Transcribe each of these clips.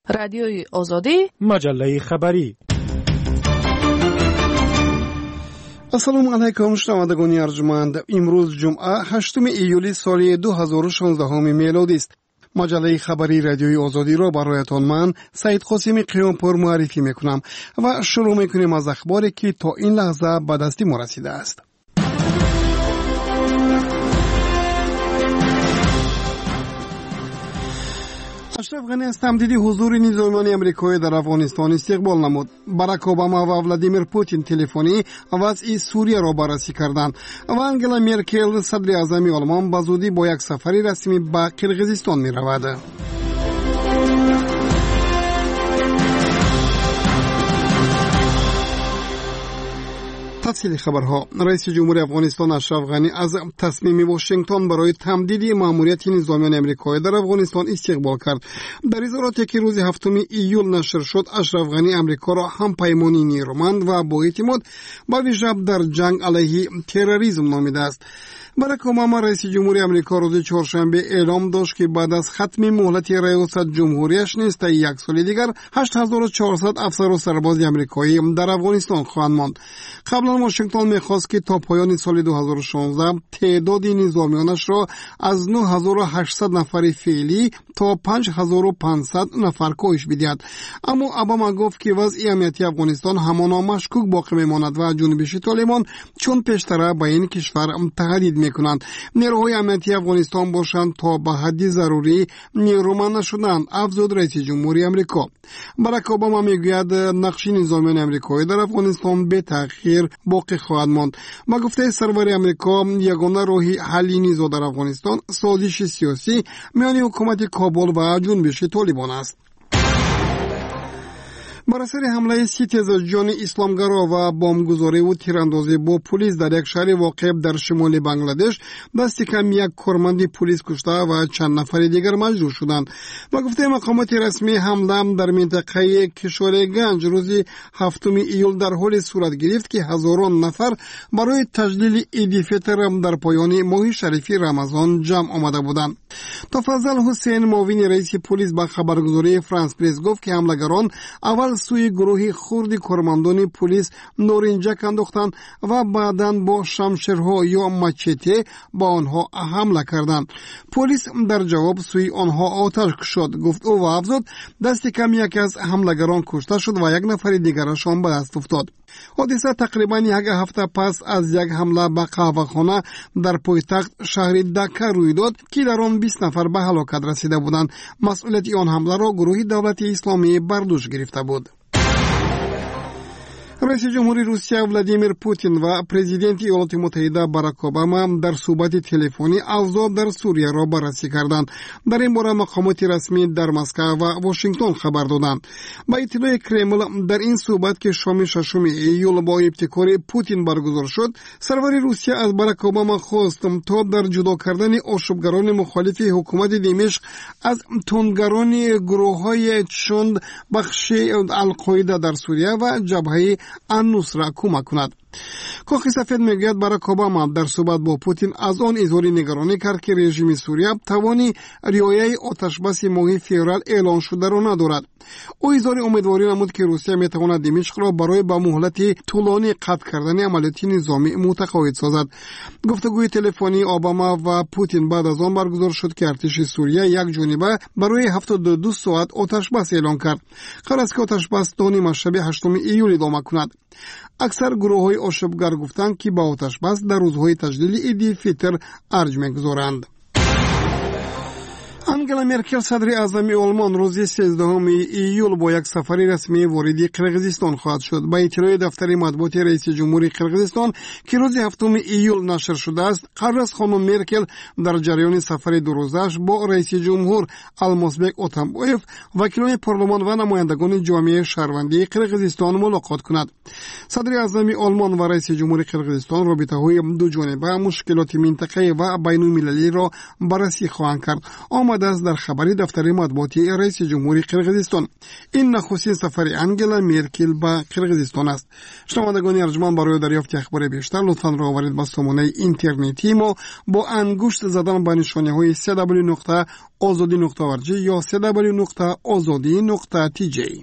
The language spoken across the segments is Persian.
رادیوی آزادی، مجله خبری. السلام علیکم شنوندگان ارجمند. امروز جمعه 8 ایولی سال 2016 میلادی است. مجله خبری رادیوی آزادی را برایتان من سید قاسمی قیامپور معرفی میکنم و شروع میکنیم از اخباری که تا این لحظه به دست ما رسیده است. اشرف غنی از تمدید حضور نظامیان امریکایی در افغانستان استقبال نمود. باراک اوباما و ولادیمیر پوتین تلفنی وضع سوریه را بررسی کردند و انگلا مرکل صدر اعظم آلمان به زودی با یک سفر رسمی به قرقیزستان می رود. تفصیل خبرها. رئیس جمهور افغانستان اشرف غنی از تصمیم واشنگتن برای تمدید مأموریت نظامیان امریکایی در افغانستان استقبال کرد. در اظهاراتی که روز 7 ایول نشر شد، اشرف غنی امریکا را هم پیمانی نیرومند و با اعتماد به ویژه در جنگ علیه تروریسم نامیده است. باراک اوباما رئیس جمهور امریکا روز چهارشنبه اعلام داشت که بعد از ختم مهلت ریاست جمهوریش نیز تا یک سال دیگر 8400 افسر و سرباز امریکایی در افغانستان خواهند ماند. قبلا واشنگتن می‌خواست که تا پایان سال 2016 تعداد نظامیانش را از 9800 نفر فعلی تا 5500 نفر کاهش بدهد. اما اوباما گفت که وضع امنیتی افغانستان همانا مشکوک باقی میماند و جنبش طالبان چون پیشتر به این کشور تهدید میکنند. نیروهای امنیتی افغانستان باشند تا به حد ضروری نیرومند نشدند، افزود رئیس جمهوری امریکا. باراک اوباما میگوید نقش نظامیان امریکایی در افغانستان به تأخیر باقی خواهد ماند. با گفته سرور امریکا، یگانه راه حل نزاع در افغانستان سازش سیاسی میان حکومت کابل و جنبش طالبان است. بر اثر حمله 30 تیزجان اسلامگرا و بمبگذاری و تیراندازی با پلیس در یک شهر واقع در شمال بنگلادش، دست کم یک کارمند پلیس کشته و چند نفر دیگر مجروح شدند. با گفته مقامات رسمی، حمله در منطقه کشورگنج روز 7 ایول در حال صورت گرفت که هزاران نفر برای تجلیل عید فطر در پایان ماه شریف رمضان جمع آمده بودند. تفضل حسین، معاون رئیس پلیس، به خبرگزاری فرانس پرس گفت که حملگران اول سوی گروه خردی کارمندان پلیس نارنجک انداختند و بعداً با شمشیرها یا مچته با آنها حمله کردند. پلیس در جواب سوی آنها آتش کشید. گفت او و افزود دست کم یکی از حملگران کشته شد و یک نفر دیگرشان به دست افتاد. حادثه تقریبا یک هفته پس از یک حمله به قهوه‌خانه در پایتخت شهر دکه روی داد که در آن 20 نفر به هلاکت رسیده بودند. مسئولیت آن حمله را گروه دولت اسلامی بر دوش گرفته بود. رئیس جمهوری روسیه ولادیمیر پوتین و پرزیدنت ایالات متحده باراک اوباما در صحبت تلفنی اوضاع در سوریه را بررسی کردند. در این باره مقامات رسمی در مسکو و واشنگتن خبر دادند. با اطلاع کرمل، در این صحبت که شام 6 ایول با ابتکار پوتین برگزار شد، سرور روسیه از باراک اوباما خواست تا در جدا کردن آشوبگران مخالف حکومت دمشق از تندگران گروه‌های چند بخش القاعده در سوریه و جبهه النصره کمک کند. کاخ سفید میگوید باراک اوباما در صحبت با پوتین از آن اظهار نگرانی کرد که رژیم سوریه توانی رعایت آتشبس ماه فوریه اعلان شده را ندارد. او اظهار امیدواری نمود که روسیه میتواند دمشق را برای به مهلت طولانی قطع کردن عملیات نظامی متقاعد سازد. گفتگوی تلفنی اوباما و پوتین بعد از آن برگزار شد که ارتش سوریه یک جانبه برای 72 ساعت آتشبس اعلان کرد. قرار است که آتشبس تا نیم شب 8 ایول ادامه کند. اکثر گروه‌های آشوبگر گفتند که با آتشبس در روزهای تجلیل عید فطر ارج می‌گذارند. انگلا مرکل صدر اعظم آلمان روز 13 ایول با یک سفر رسمی وارد قرقیزستان خواهد شد. با اطلاع دفتر مطبوعات رئیس جمهور قرقیزستان که روز 7 ایول نشر شده است، قرار است خانم مرکل در جریان سفر دو روزش با رئیس جمهور المازبک اتامبایف، وکیلان پارلمان و نمایندگان جامعه شهروندی قرقیزستان ملاقات کند. صدر اعظم آلمان و رئیس جمهور قرقیزستان رابطه‌های دو جانبه، مشکلات منطقه‌ای و بین‌المللی را بررسی خواهند کرد. آمده است در خبری دفتر مطبوعاتی رئیس جمهوری قرقیزستان. این نخستین سفر انگلا مرکل به قرقیزستان است. شنوندگان ارجمند، برای دریافت اخبار بیشتر لطفاً راهبرید به سامانه اینترنتی ما با انگشت زدن به نشانه‌های www.azadi.org یا www.azadi.tj.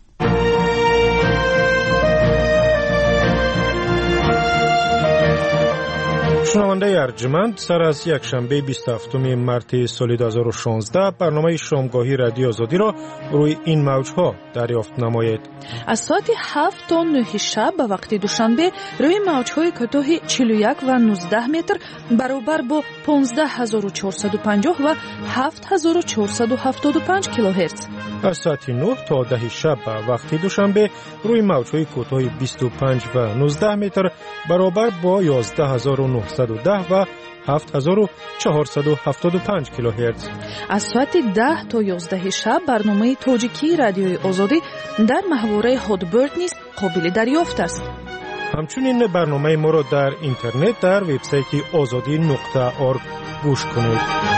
شنونده ارجمند، سر از یک شنبه 27 مارس سال 2016 برنامه شامگاهی رادیو آزادی را روی این موجها دریافت نمایید. از ساعت 7 تا 9 شب به وقت دوشنبه روی موجهای کوتاه 41 و 19 متر برابر با 15450 و 7475 کیلوهرتز. از ساعت 9 تا 10 شب به وقت دوشنبه روی موجهای کوتاه 25 و 19 متر برابر با 11910 و 7475 کیلوهرتز. از ساعت 10 تا 11 شب برنامه تاجیکی رادیوی آزادی در محوره هادبرد نیز قابل دریافت است. همچنین برنامه ما را در اینترنت در وبسایت azadi.org گوش کنید.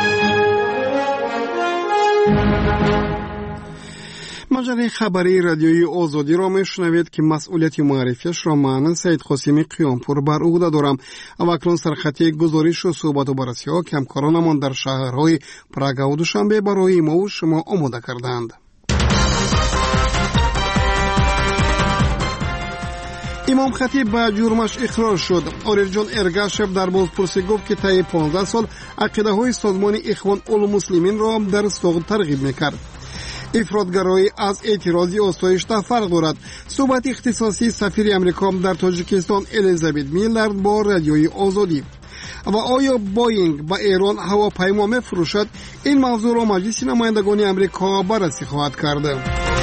مجله خبری رادیوی آزادی را میشنوید که مسئولیت معرفیش را من سید قاسمی قیامپور بر عهده دارم. و اکنون سرخطی گزارش و صحبت و بررسی ها که همکارانمان در شهرهای پراگ و دوشنبه برای ما و شما آماده کردند. امام خطیب به جرمش اقرار شد. عارف جان ارگاشف در بازپرسی گفت که طی 15 سال عقیده های سازمان اخوان المسلمین را در سقوط ترغیب میکرد. افراطگرایی از اعتراضی آسایش فرق دارد. صحبت اختصاصی سفیر امریکا در تاجیکستان الیزابت میلر با رادیوی آزادی. و آیا بوئینگ به ایران هواپیما میفروشد؟ این موضوع را مجلس نمایندگان امریکا بررسی خواهد کرد.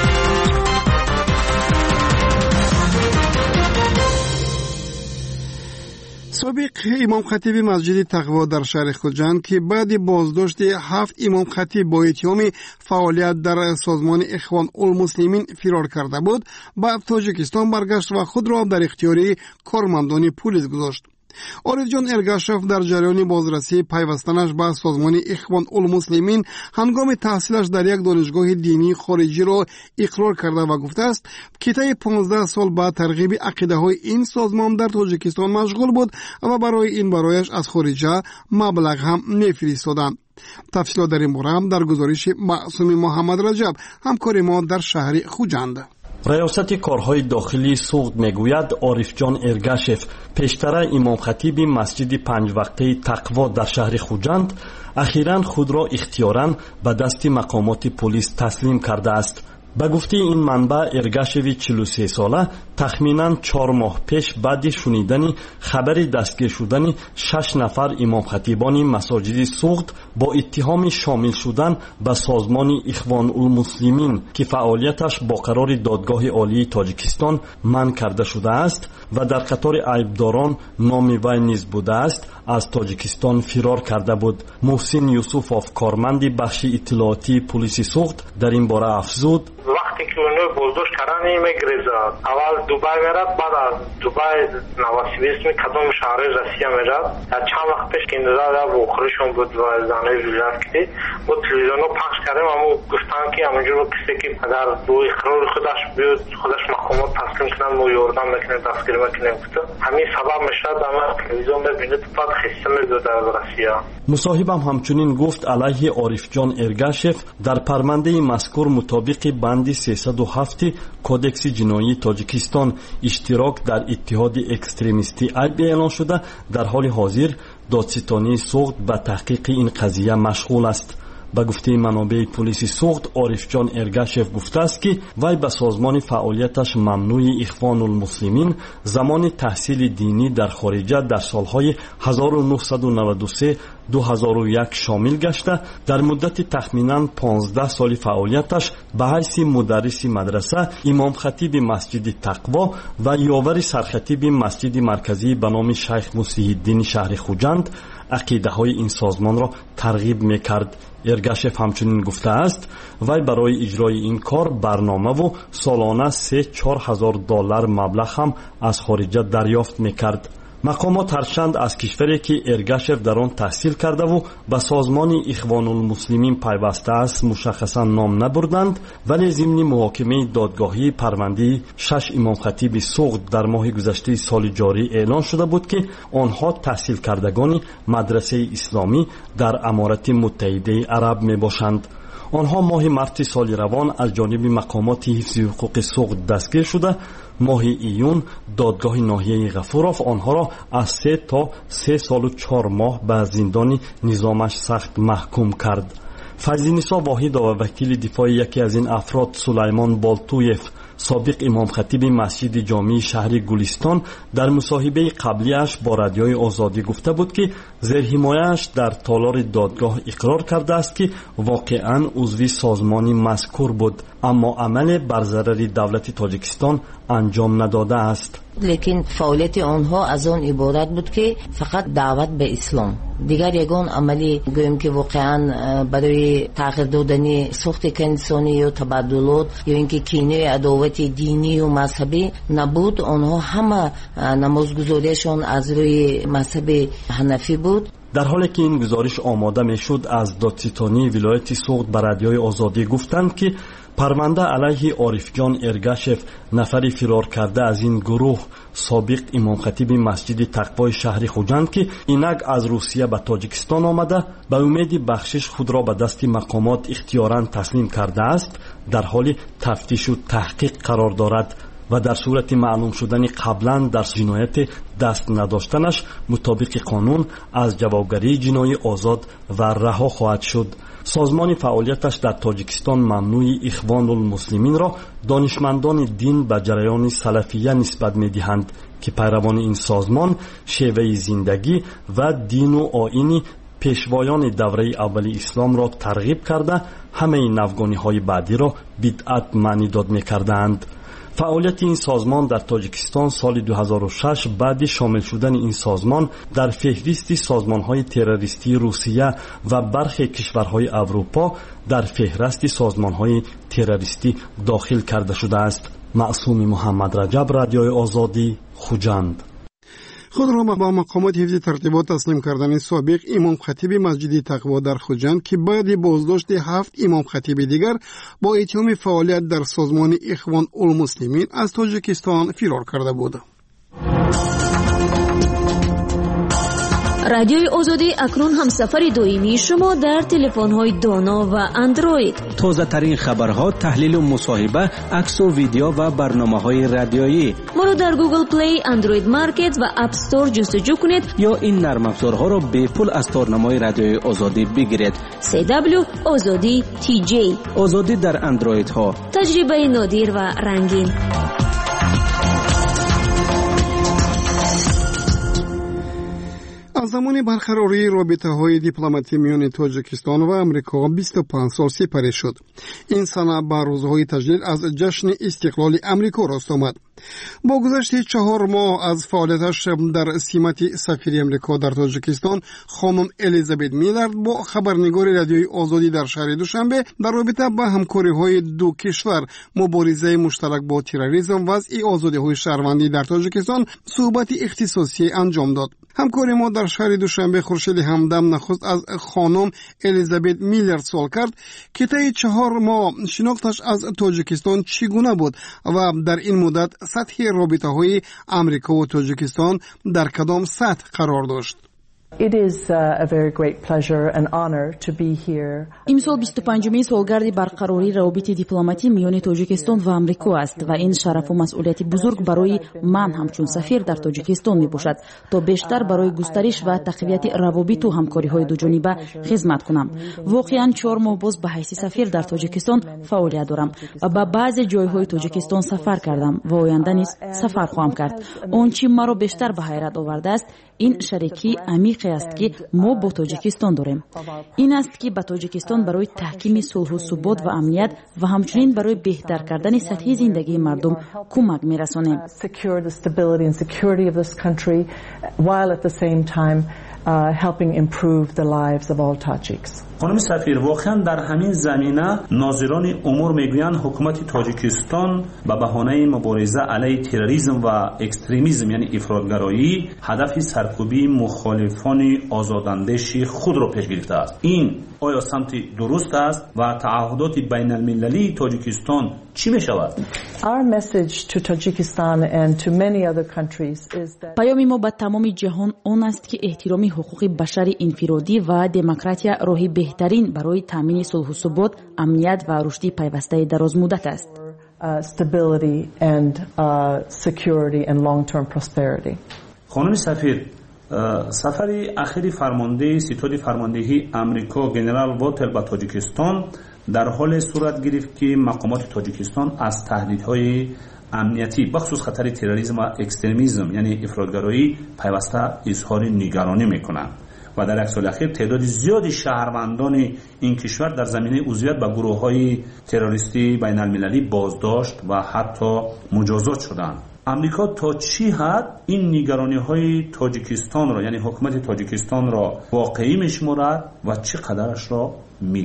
سابق امام خطیب مسجد تقوا در شهر خوجند که بعد بازداشت 7 امام خطیب با اتهام فعالیت در سازمان اخوان المسلمین فرار کرده بود، به تاجیکستان برگشت و خود را در اختیار کارمندان پلیس گذاشت. عارف جان ارگاشف در جریان بازرسی پیوستنش به سازمان اخوان المسلمین هنگام تحصیلش در یک دانشگاه دینی خارجی را اقرار کرده و گفته است که طی 15 سال با ترغیب عقیده های این سازمان در تاجیکستان مشغول بود و برایش از خارجه مبلغ هم میفرستادند. تفصیلات در این باره در گزارش معصوم محمد رجب همکار ما در شهر خوجند. ریاست کارهای داخلی سوغد میگوید عارف جان ارگاشف پیشتر امام خطیب مسجد 5 وقته تقوا در شهر خوجند اخیراً خود را اختیاراً به دست مقامات پلیس تسلیم کرده است. به گفته این منبع ارگاشوی 43 ساله تخمیناً 4 ماه پیش بعد شنیدن خبر دستگیر شدن 6 نفر امام خطیبان مساجد سوغد با اتهام شامل شدن به سازمان اخوان المسلمین که فعالیتش با قرار دادگاه عالی تاجیکستان منع کرده شده است و در قطار عیبداران نام وی نیز بوده است، از تاجیکستان فرار کرده بود. محسن یوسفوف کارمند بخش اطلاعاتی پلیس سوغد در این باره افزود: وقتی که اونو بازداشت کردن میگریزه، اول دبی میرد، بعد از دبی نواسیبیسم کدام شهر روسیه میرد. چند وقت پیش که اندازه با خورشون بود و زنه ویلت کردی با تلویزیونو پخش کردیم، اما گفتن که همونجور کسی که در دو اقرار خودش بیاد خودش مقامات تسلیم کنن و یاردن میکنه دستگیر میکنه. همین سبب میشه اما تلویزیون ببینید بعد خسته میدو در روسیه. مصاحبم همچنین گفت علیه عارف جان ارگاشف در پرونده مذکور مطابق بند 307 کودکس جنایی تاجیکستان اشتراک در اتحاد اکستریمیستی عیب اعلان شده. در حال حاضر دادستانی سوغد به تحقیق این قضیه مشغول است. به گفته منابع پلیس سوغد عارف جان ارگاشف گفته است که وی به سازمان فعالیتش ممنوع اخوان المسلمین زمان تحصیل دینی در خارجه در سالهای 1993 2001 شامل گشته در مدت تخمیناً 15 سال فعالیتش به حیث مدرس مدرسه، امام خطیب مسجد تقوا و یاور سرخطیب مسجد مرکزی به نام شیخ مسیح الدین شهر خوجند عقیده های این سازمان را ترغیب میکرد. ارگاشف همچنین گفته است وی برای اجرای این کار برنامه و سالانه 3-4 هزار دلار مبلغ هم از خارجه دریافت میکرد. مقامات هرچند از کشوری که ارگاشف در آن تحصیل کرده و به سازمان اخوان المسلمین پیوسته است مشخصا نام نبردند، ولی ضمن محاکمه دادگاهی پرونده 6 امام خطیب سوغد در ماه گذشته سال جاری اعلان شده بود که آنها تحصیل کردگان مدرسه اسلامی در امارات متحده عرب می باشند. آنها ماه مارس سال روان از جانب مقامات حفظ حقوق سوغد دستگیر شده. ماه ایون دادگاه ناحیه غفورов آنها را از 3 تا 3 سال و 4 ماه به زندان نظامش سخت محکوم کرد. فضل‌نسا واحد و وکیل دفاع یکی از این افراد سلیمان بالتویف، سابق امام خطیب مسجد جامع شهر گلستان، در مصاحبه قبلیش با رادیوی آزادی گفته بود که زیر حمایه‌اش در تالار دادگاه اقرار کرده است که واقعاً عضو سازمان مذکور بود، اما عمل بر ضرر دولت تاجیکستان انجام نداده است. لیکن فعالیت آنها از آن عبارت بود که فقط دعوت به اسلام، دیگر یگان عملی گویم که واقعا برای تغییر دادن ساخت انسانی یا تبادلات یا اینکه کینه عداوت دینی و مذهبی نبود. آنها همه نمازگزاریشان از روی مذهب حنفی بود. در حالی که این گزارش آماده میشد، از دادستانی ولایت سوغد به رادیوی آزادی گفتند که پرونده علیه عارف جان ارگاشف، نفری فرار کرده از این گروه، سابق امام خطیب مسجد تقوای شهر خوجند که اینک از روسیه به تاجیکستان آمده به امید بخشش خود را به دست مقامات اختیاراً تسلیم کرده است، در حال تفتیش و تحقیق قرار دارد و در صورت معلوم شدن قبلا در جنایت دست نداشتنش مطابق قانون از جوابگری جنایی آزاد و رها خواهد شد. سازمان فعالیتش در تاجیکستان ممنوع اخوان المسلمین را دانشمندان دین به جریان سلفیه نسبت می‌دهند که پیروان این سازمان شیوه زندگی و دین و آیین پیشوایان دوره اول اسلام را ترغیب کرده همه این افغانی‌های بعدی را بدعت معنی داد می‌کردند. فعالیت این سازمان در تاجیکستان سال 2006 بعد شامل شدن این سازمان در فهرست سازمان‌های تروریستی روسیه و برخی کشورهای اروپا در فهرست سازمان‌های تروریستی داخل کرده شده است. معصوم محمد رجب، رادیوی آزادی، خوجند. خود را با مقامات حفظ ترتیبات تسلیم کردن سابق امام خطیب مسجد تقوا در خوجند که بعد بازداشت 7 امام خطیب دیگر با اتهام فعالیت در سازمان اخوان المسلمین از تاجیکستان فرار کرده بود. رادیوی آزادی اکنون هم سفر دائمی شما در تلفن‌های دانا و اندروید. تازه ترین خبرها، تحلیل و مصاحبه، عکس و ویدیو و برنامه‌های رادیویی. ما را در گوگل پلی، اندروید مارکت و اپ استور جستجو کنید یا این نرم افزارها را به پول از تارنمای رادیوی آزادی بگیرید. CW آزادی TJ. آزادی در اندروید ها. تجربه نادر و رنگین. از زمان برقراری رابطه‌های دیپلماتی میان تاجیکستان و امریکا 25 سال سپری شد. این سنه به روزهای تجلیل از جشن استقلال امریکا راست آمد. با گذشت 4 ماه از فعالیتش در سمت سفیر امریکا در تاجیکستان، خانم الیزابت میلارد با خبرنگار رادیوی آزادی در شهر دوشنبه در رابطه با همکاری‌های دو کشور، مبارزه مشترک با تروریسم و وضع آزادی‌های شهروندی در تاجیکستان صحبت اختصاصی انجام داد. همکاری ما در شهر دوشنبه خورشید همدم نخست از خانم الیزابت میلارد سوال کرد که طی 4 ماه شناختش از تاجیکستان چگونه بود و در این مدت سطح رابطه‌های امریکا و تاجیکستان در کدام سطح قرار داشت. It is a very great pleasure and honor to be here. امسال 25مین سالگرد برقراری روابط دیپلماتی میان تاجیکستان و آمریکا است و این شرف و مسئولیت بزرگ برای من همچون سفیر در تاجیکستان میباشد تا بیشتر برای گسترش و تقویت روابط و همکاری‌های دوجانبه خدمت کنم. واقعاً 4 ماه باز به حیث سفیر در تاجیکستان فعالیت دارم و به بعضی جای‌های تاجیکستان سفر کردم و آینده نیز سفر خواهم کرد. آنچه مرا بیشتر به حیرت آورده است این شریکی عمیقی است که ما با تاجیکستان داریم. این است که به تاجیکستان برای تحکیم صلح و ثبات و امنیت و همچنین برای بهتر کردن سطح زندگی مردم کمک می‌رسانیم. helping improve the lives of all Tajiks. خانم سفیر، واقعا در همین زمینه ناظران امور میگویند حکومت تاجیکستان به بهانه مبارزه علیه تروریسم و اکستریمیسم یعنی افراطگرایی هدف سرکوبی مخالفان آزاداندیش خود را پیش گرفته است. این آیا سمت درست است و تعهدات بین المللی تاجیکستان چی می شود؟ Our message to Tajikistan and to many other countries is that پیام ما به تمام جهان آن است که احترام حقوق بشر انفرادی و دموکراسی راهی بهترین برای تامین صلح و ثبات، امنیت و رشد پیوسته دراز مدت است. Stability and security and long-term prosperity. خانم سفیر، سفر اخیر فرمانده ستاد فرماندهی امریکا جنرال واتر به تاجیکستان در حال صورت گرفت که مقامات تاجیکستان از تهدیدهای امنیتی بخصوص خطر تروریسم و اکستریمیسم یعنی افراطگرایی پیوسته اظهار نگرانی میکنند و در یک سال اخیر تعداد زیادی شهروندان این کشور در زمینه عضویت به گروه‌های تروریستی بین المللی بازداشت و حتی مجازات شدند. امریکا تا چی حد این نگرانی‌های تاجیکستان را یعنی حکومت تاجیکستان را واقعی می‌شمارد و چقدرش را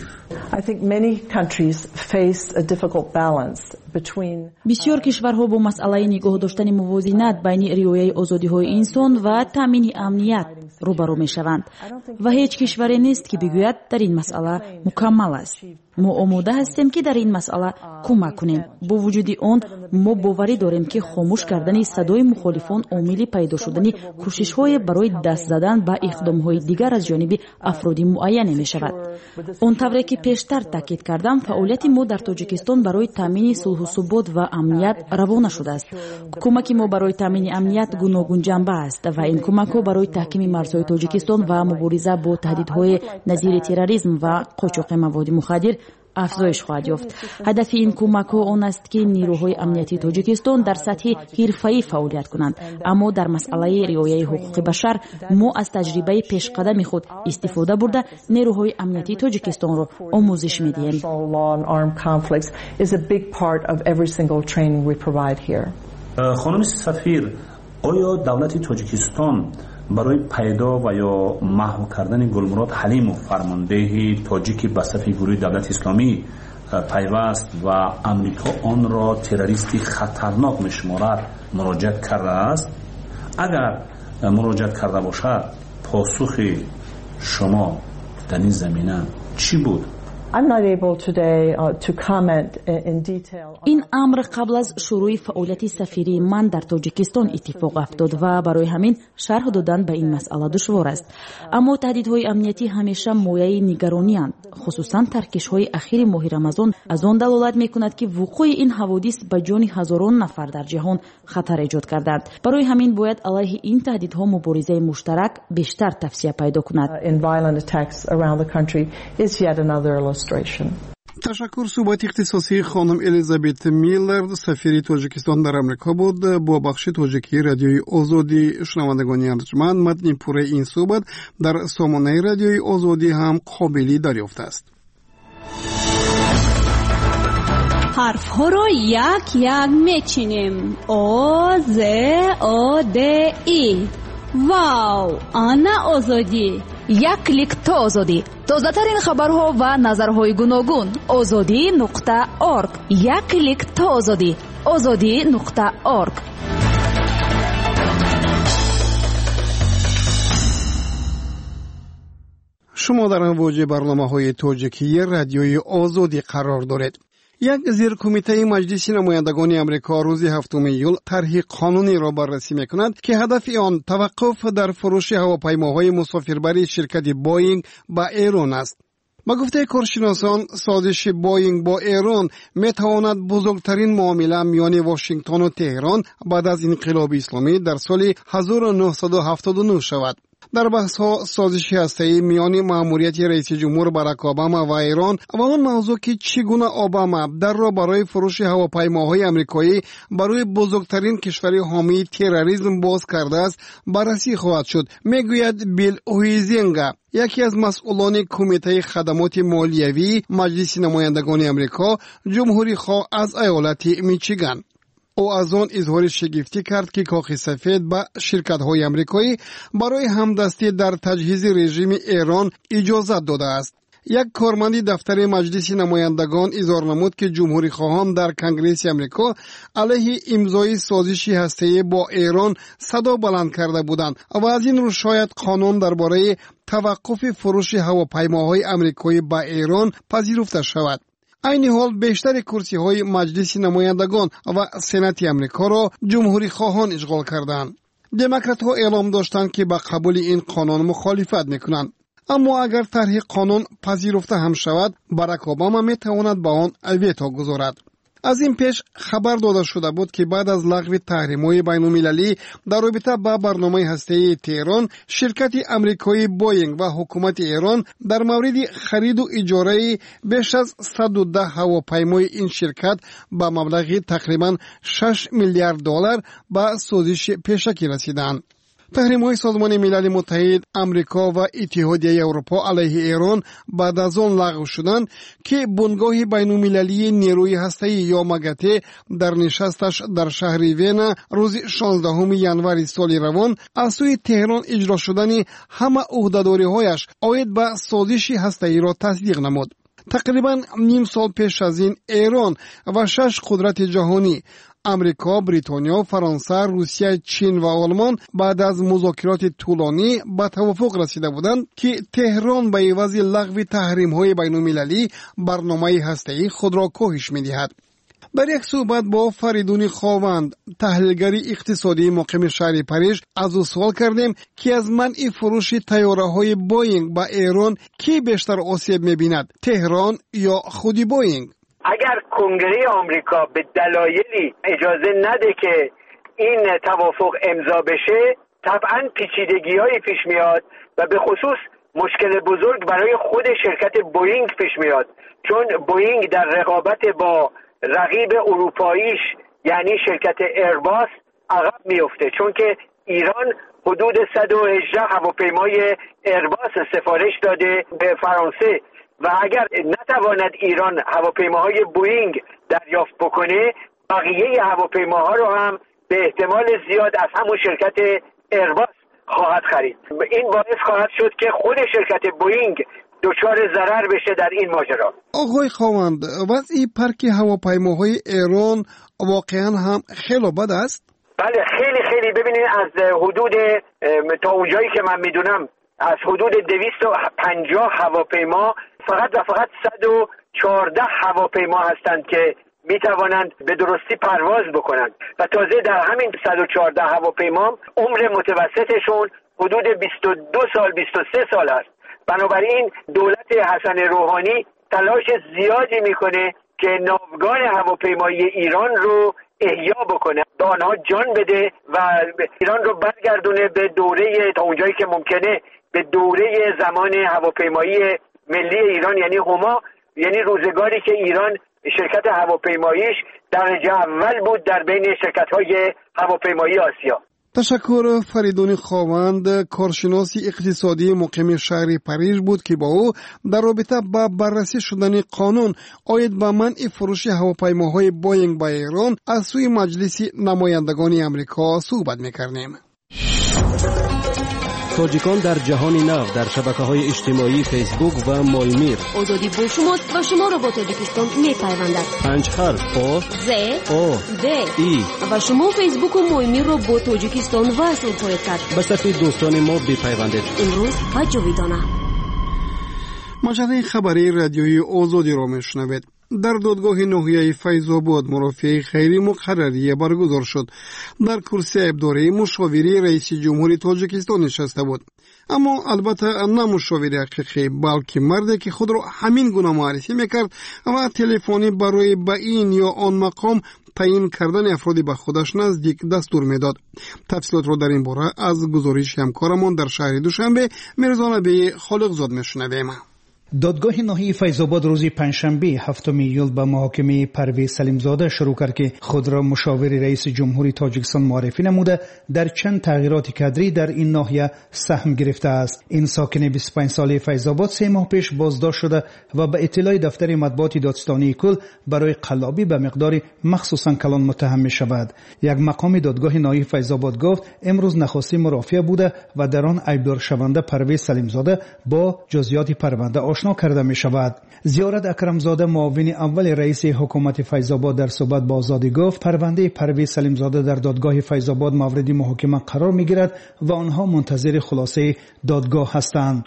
I think many countries face a difficult balance between بسیار کشورها با مسئله نگاه داشتن موازنت بین رعایت آزادی‌های انسان و تامین امنیت روبرو می‌شوند و هیچ کشوری نیست که بگوید در این مسئله مکمل است. ما آماده هستیم که در این مسئله کمک کنیم. با وجود آن ما باوری داریم که خاموش کردن صدای مخالفان عامل پیدا شدن کوشش‌های برای دست زدن به اقدام‌های دیگر از جانب افراد معین می‌شود. اونطوری که پیشتر تاکید کردم، فعالیت ما در تاجیکستان برای تامین صلح و ثبات و امنیت روانه شده است. کمک ما برای تامین امنیت گوناگون جنبه است و این کمک‌ها برای تحکیم مرزهای تاجیکستان و مبارزه با تهدیدهای نظیر تروریسم و قاچاق مواد مخدر افزایش خواهد یافت. هدف این کمک‌ها آن است که نیروهای امنیتی تاجیکستان در سطح حرفه‌ای فعالیت کنند، اما در مسئله رعایت حقوق بشر ما از تجربه پیشقدم خود استفاده برده نیروهای امنیتی تاجیکستان را آموزش می‌دهیم. خانم سفیر، آیا دولت تاجیکستان برای پیدا و یا محو کردن گلمراد حلیم و فرمانده تاجیکی به صف گروه دولت اسلامی پیوست و امریکا آن را تروریستی خطرناک می‌شمارد مراجعت کرده است؟ اگر مراجعت کرده باشد پاسخ شما در این زمینه چی بود؟ I'm not able today to comment in detail. این امر قبل از شروع فعالیت سفیری من در تاجیکستان اتفاق افتاد و برای همین شرح دادن به این مسئله دشوار است. اما تهدیدهای امنیتی همیشه مایه نگرانی اند، خصوصا ترکش‌های اخیر ماه رمضان از آن دلالت می‌کند که وقوع این حوادث به جان هزاران نفر در جهان خطر ایجاد کردند. برای همین باید علیه این تهدیدها مبارزه مشترک بیشتر توسعه پیدا کند. In violent attacks around the country is yet another تشکر. صحبت اختصاصی خانم الیزابت میلر سفیر تاجیکستان در آمریکا بود با بخش تاجیکی رادیوی آزادی. شنوندگان ارجمند، متن پوره این صحبت در سامانه رادیوی آزادی هم قابل دریافت است. حرف ها را یک یک میچینیم. آ ز آ د ای. واو، آنا آزادی. یک کلیک تا آزادی. تازه‌ترین خبرها و نظرهای گوناگون. azadi.org. یک کلیک تا آزادی. azadi.org. شما در امواج برنامه‌های تاجیکی رادیوی آزادی قرار دارید. یک زیر کمیته مجلس نمایندگان آمریکا روز 7 ایول طرح قانونی را بررسی می‌کند که هدف آن توقف در فروش هواپیماهای مسافربری شرکت بوئینگ به ایران است. با گفته کارشناسان، سازش بوئینگ با ایران می‌تواند بزرگترین معامله میان واشنگتن و تهران بعد از انقلاب اسلامی در سال 1979 شود. در بحث‌ها سازش هسته‌ای میان مأموریت رئیس جمهور باراک اوباما و ایران و آن موضوع که چگونه اوباما در را برای فروش هواپیماهای آمریکایی برای بزرگترین کشور حامی تروریسم باز کرده است بررسی خواهد شد، میگوید بیل اویزینگا، یکی از مسئولان کمیته خدمات مالیوی مجلس نمایندگان آمریکا، جمهوری خواه از ایالت میچیگان. او از آن اظهار شگفتی کرد که کاخ سفید به شرکت‌های آمریکایی برای همدستی در تجهیز رژیم ایران اجازه داده است. یک کارمند دفتر مجلس نمایندگان اظهار نمود که جمهوری خواهان در کنگره آمریکا علیه امضای سازش هسته‌ای با ایران صدا بلند کرده بودند و از این رو شاید قانون درباره توقف فروش هواپیماهای آمریکایی به ایران پذیرفته شود. عین حال بیشتر کرسی‌های مجلس نمایندگان و سنات آمریکا را جمهوری خواهان اشغال کردند. دموکرات‌ها اعلام داشتند که به قبول این قانون مخالفت می‌کنند. اما اگر طرح قانون پذیرفته هم شود، باراک اوباما میتواند به آن ویتو گذارد. از این پیش خبر داده شده بود که بعد از لغو تحریم‌های بین‌المللی در رابطه با برنامه هسته‌ای تهران، شرکت آمریکایی بوینگ و حکومت ایران در مورد خرید و اجاره بیش از 110 هواپیمای این شرکت با مبلغ تقریباً 6 میلیارد دلار به سازش پیشکی رسیدند. تحریم‌های سازمان ملل متحد، آمریکا و اتحادیه اروپا علیه ایران بعد از آن لغو شدند که بنگاه بین‌المللی نیروی هسته‌ای یا ماگاته در نشستش در شهر وین روز 16 ژانویه سال روان از سوی تهران اجرا شدن همه عهده‌داری‌هایش عاید به سازش هسته‌ای را تصدیق نمود. تقریباً نیم سال پیش از این ایران و 6 قدرت جهانی امریکا، بریتانیا، فرانسه، روسیه، چین و آلمان بعد از مذاکرات طولانی به توافق رسیده بودند که تهران به عوض لغو تحریم‌های بین‌المللی برنامه هسته‌ای خود را کاهش می‌دهد. در یک صحبت با فریدون خاوند، تحلیلگر اقتصادی مقیم شهر پاریس، از او سوال کردیم که از منع فروش طیاره‌های بوینگ به ایران کی بیشتر آسیب می‌بیند، تهران یا خود بوینگ؟ اگر کنگره آمریکا به دلایلی اجازه نده که این توافق امضا بشه، طبعا پیچیدگی‌های پیش میاد و به خصوص مشکل بزرگ برای خود شرکت بوینگ پیش میاد، چون بوینگ در رقابت با رقیب اروپاییش یعنی شرکت ایرباس عقب میفته، چون که ایران حدود 118 هواپیمای ایرباس سفارش داده به فرانسه و اگر نتواند ایران هواپیماهای بوینگ دریافت بکنه، بقیه هواپیماها رو هم به احتمال زیاد از همون شرکت ایرباس خواهد خرید. این باعث خواهد شد که خود شرکت بوینگ دچار ضرر بشه در این ماجرا. آقای خواهند، وضع پارک هواپیماهای ایران واقعا هم خیلی بد است؟ بله، خیلی ببینید، از حدود تا اونجایی که من میدونم از حدود 250 هواپیما فقط 114 هواپیما هستند که میتوانند به درستی پرواز بکنند و تازه در همین 114 هواپیما عمر متوسطشون حدود 22 سال 23 سال است. بنابراین دولت حسن روحانی تلاش زیادی میکنه که ناوگان هواپیمایی ایران رو احیا بکنه، به آنها جان بده و ایران رو برگردونه به دوره، تا اونجایی که ممکنه، به دوره زمان هواپیمایی ملی ایران یعنی هما، یعنی روزگاری که ایران شرکت هواپیماییش درجه اول بود در بین شرکت‌های هواپیمایی آسیا. تشکر. فریدون خاوند، کارشناس اقتصادی مقیم شهر پاریس بود که با او در رابطه با بررسی شدن قانون عاید به منع فروش هواپیماهای بوینگ به ایران از سوی مجلس نمایندگان آمریکا صحبت می‌کردیم. تاجیکان در جهان نو در شبکه‌های اجتماعی فیسبوک و مولمیر. آزادی با شماست و شما را با تاجیکستان می‌پیوندد. 5 حرف آ ز او د ای و شما فیسبوک و مولمیر را با تاجیکستان وصل خواهید کرد. به صفحه دوستان ما بپیوندید. امروز و جاویدانه. مجله خبری رادیویی آزادی را میشنوید. در دادگاه ناحیه فیض آباد مرافعه خیری مقرری برگزار شد. در کرسی عبداری مشاوری رئیس جمهوری تاجیکستان نشسته بود. اما البته نه مشاوری حقیقی، بلکه مردی که خود را همین گونه معرفی میکرد و تلفنی برای به این یا آن مقام تعیین کردن افرادی به خودش نزدیک دستور میداد. تفصیلات را در این باره از گزارش همکارمان در شهر دوشنبه میرزا نبی خالقزاد میشنویم. دادگاه ناحیه فیض‌آباد روز پنجشنبه 7 ایول به محاکمه پرویز سلیمزاده شروع کرد که خود را مشاور رئیس جمهوری تاجیکستان معرفی نموده در چند تغییرات کادری در این ناحیه سهم گرفته است. این ساکن 25 ساله فیض‌آباد 3 ماه پیش بازداشت شده و به اطلاع دفتر مطبوعات دادستانی کل برای قلابی به مقدار مخصوصا کلان متهم می شود. یک مقام دادگاه ناحیه فیض‌آباد گفت امروز نخستین مرافعه بوده و در آن عیبدار شونده پرویز سلیمزاده با جزئیات پرونده آشنا کرده می شود. زیارت اکرمزاده معاون اول رئیس حکومت فیض‌آباد در صحبت با آزادی گفت پرونده پرویز سلیمزاده در دادگاه فیض‌آباد مورد محاکمه قرار می گیرد و آنها منتظر خلاصه دادگاه هستند.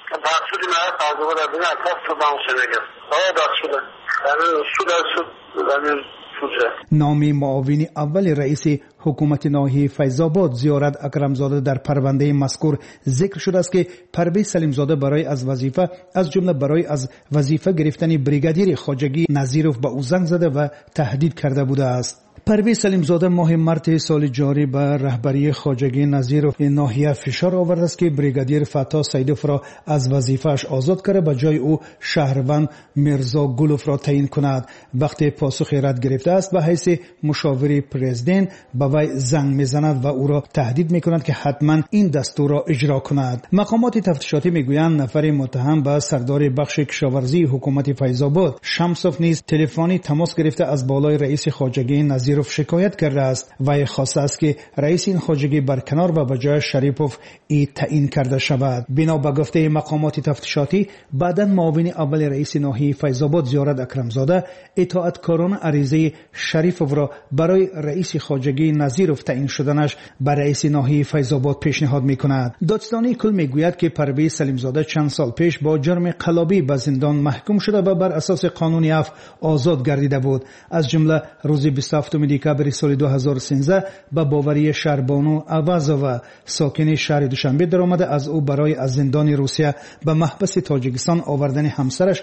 نام معاون اول رئیس حکومت ناحیه فیض‌آباد زیارت اکرمزاده در پرونده مذکور ذکر شده است که پرویز سلیمزاده برای از وظیفه از جمله برای از وظیفه گرفتن بریگادیر خواجگی نظیروف به او زنگ زده و تهدید کرده بوده است. پرویز سلیمزاده ماه مارس سال جاری به رهبری خواجگی نظیروف ناحیه فشار آورده است که بریگادیر فتا سیدوف را از وظیفه‌اش آزاد کرده به جای او شهروند میرزا گلوف را تعیین کند. وقتی پاسخ رد گرفته است به حیث مشاور پرزیدنت به وی زنگ میزند و او را تهدید میکند که حتما این دستور را اجرا کند. مقامات تفتیشاتی میگویند نفر متهم به سردار بخش کشاورزی حکومت فیض‌آباد شمسوف نیز تلفنی تماس گرفته از بالای رئیس خواجگی نظیروف شکایت کرده است و خواسته است که رئیس این خواجگی برکنار و به جای شریپوف تعیین کرده شود. بنا به گفته مقامات تفتیشاتی بعداً معاون اول رئیس ناحیه فیض‌آباد زیارت اکرمزاده اطاعتکارانه عریضه شریپوف را برای رئیس خواجگی نظیروف تعیین شدنش به رئیس ناحیه فیض‌آباد پیشنهاد میکند. دادستانی کل میگوید که پرویز سلیمزاده چند سال پیش با جرم قلابی به زندان محکوم شده و بر اساس قانون عفو آزاد گردیده بود. از جمله روز 27 دکامبر سال 2013 به باوری شهربانو عوضوه ساکن شهر دوشنبه درآمده از او برای از زندان روسیه به محبس تاجیکستان آوردن همسرش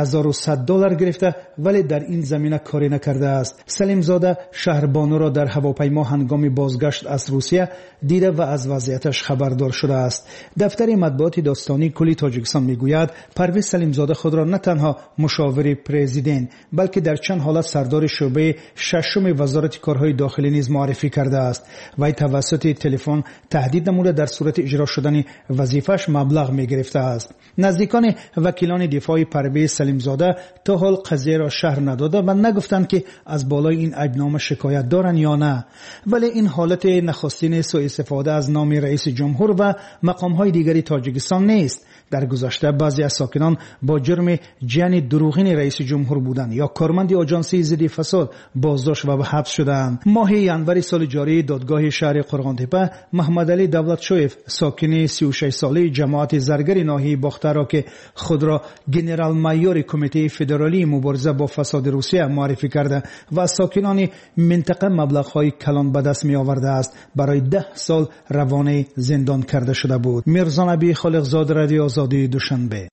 $3100 گرفته ولی در این زمینه کاری نکرده است. سلیمزاده شهربانو را در هواپیما هنگام بازگشت از روسیه دیده و از وضعیتش خبردار شده است. دفتر مطبوعات دادستانی کلی تاجیکستان میگوید پرویز سلیمزاده خود را نه تنها مشاور پرزیدنت بلکه در چند حالت سردار شعبه ششم وزارت کارهای داخلی نیز معرفی کرده است. وی توسط تلفن تهدید نموده در صورت اجرا شدن وظیفه‌اش مبلغ می‌گرفته است. نزدیکان وکیلان دفاع پرویز سلیمزاده تا حال قضیه را شرح نداده و نگفتند که از بالای این عیبنامه شکایت دارند یا نه. ولی این حالت نخستین سوء استفاده از نام رئیس جمهور و مقام‌های دیگری تاجیکستان نیست. در گذشته بعضی از ساکنان با جرم جعل دروغین رئیس جمهور بودند یا کارمند آژانس ضد فساد بازداشت و به حبس شدند. ماه ینور سال جاری دادگاه شهر قرغانتپه محمد علی دولتشویف ساکن 36 ساله جماعت زرگر ناحیه باختر را که خود را گنرال مایور کمیته فدرالی مبارزه با فساد روسیه معرفی کرده و ساکنان منطقه مبلغ‌های کلان به دست می آورده است برای 10 سال روانه زندان کرده شده بود. میرزا نبی خالقزاد رادیو آزادی دوشنبه.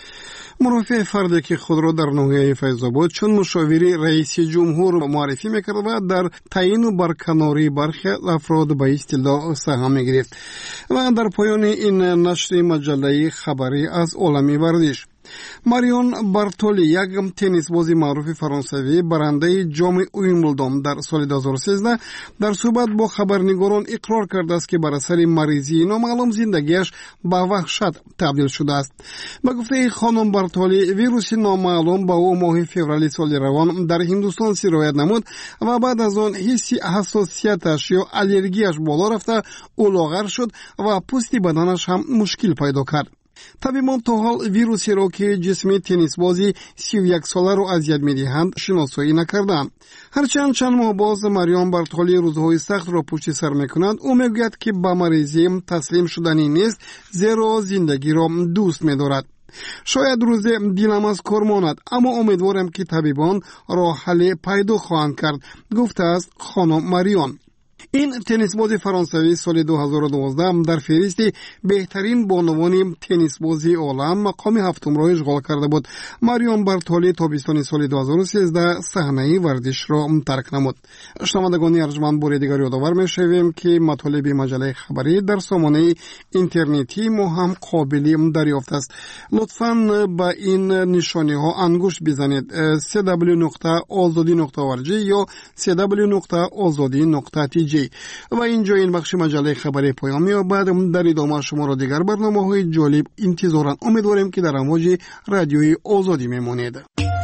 مرافع فردی که خود را در ناحیه فیض‌آباد چون مشاور رئیس جمهور معرفی میکرد و در تعیین و برکناری برخی افراد به اصطلاح سهم میگرفت و در پایان این نشر مجله خبری از عالم ورزش ماریون بارتولی یک تنیس بازی معروف فرانسوی برنده جام ویمبلدون در سال 2013 در صحبت با خبرنگاران اقرار کرده است که بر اثر مریضی نامعلوم زندگیش به وحشت تبدیل شده است. به گفته خانم بارتولی ویروس نامعلوم با او ماه فوریه سال روان در هندوستان سرایت نمود و بعد از آن حس حساسیتش یا الرژیش بالا رفته او لاغر شد و پوست بدنش هم مشکل پیدا کرد. طبیبان تا حال ویروسی را که جسم تنیس بازی 31 ساله را اذیت می‌دهند شناسایی نکردند. هرچند چند ماه باز ماریون بارتولی روزهای سخت را پشت سر می‌کند، او میگوید که به مریضی تسلیم شدنی نیست زیرا زندگی را دوست می‌دارد. شاید روز دلم از کار ماند اما امیدوارم که طبیبان راه حل پیدا خواهند کرد، گفته است خانم ماریون. این تنیسباز فرانسوی سال 2012 در فهرست بهترین بانوان تنیسبازی عالم مقام هفتم را اشغال کرده بود. ماریون بارتولی تابستان سال 2013 صحنه ورزش را ترک نمود. شنوندگان ارجمند بار دیگر یادآور می‌شویم که مطالب مجله خبری در سامانه اینترنتی ما هم قابل دریافت است. لطفاً با این نشانی ها انگشت بزنید: www.azadi.org یا www.azadi.tj. و اینجا این بخش مجله خبری پایان می‌یابد. در ادامه شما را دیگر برنامه‌های جالب انتظارا امیدواریم که در امواج رادیوی آزادی میمانید.